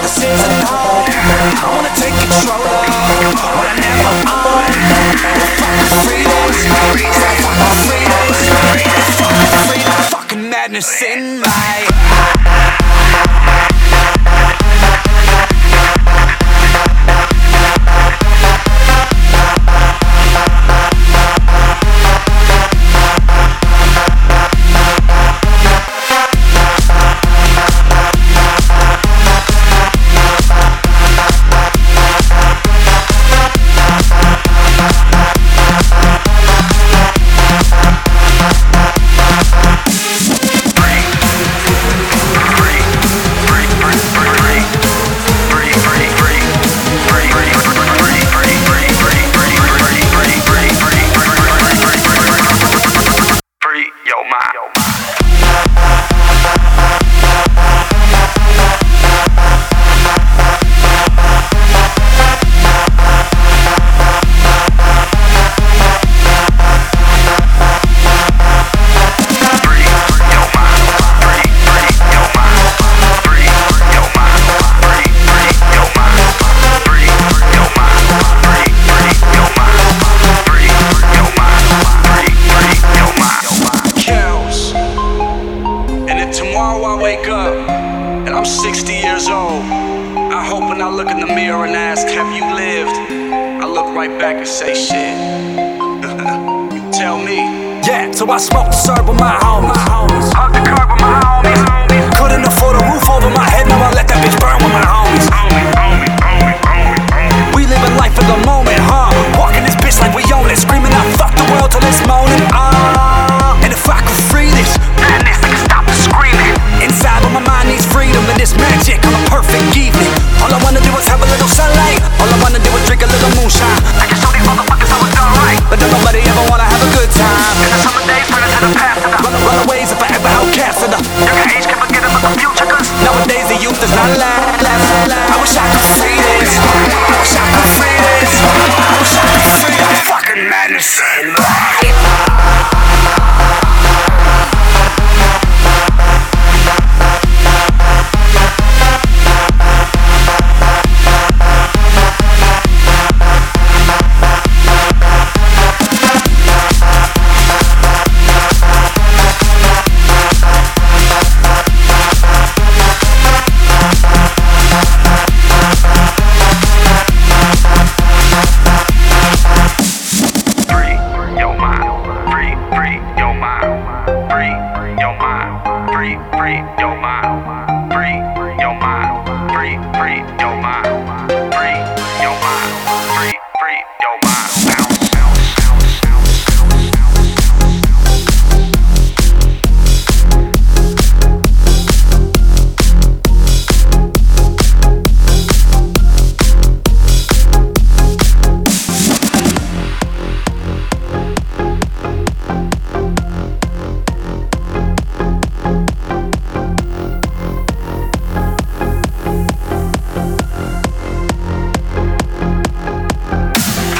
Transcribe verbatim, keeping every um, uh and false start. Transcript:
this isn't home. I wanna take control of what I never owned. Fucking freedom, fucking freedom, fucking freedom, fucking madness in my. Wake up, and I'm sixty years old. I hope when I look in the mirror and ask, have you lived? I look right back and say, shit. You tell me. Yeah, so I smoked the syrup with my homies. Hug the curb with my homies. Couldn't afford a roof over my head, now I let that bitch burn with my homies. We living life for the moment, huh? Walking this bitch like we own it, screaming out fuck the world till it's moaning. Ah, and if I could free this madness, I can stop the screaming. Inside, but my mind needs freedom and this magic on a perfect evening. All I wanna do is have a little sunlight. All I wanna do is drink a little moonshine. I can show these motherfuckers how it's done right, but don't nobody ever wanna have a good time. And the summer days turn into the past and the run, runaways if I ever outcasted the younger age can forget about the future, cause nowadays the youth does not last. I wish I could free this. I wish I could free this. I wish I could free that fucking madness in life.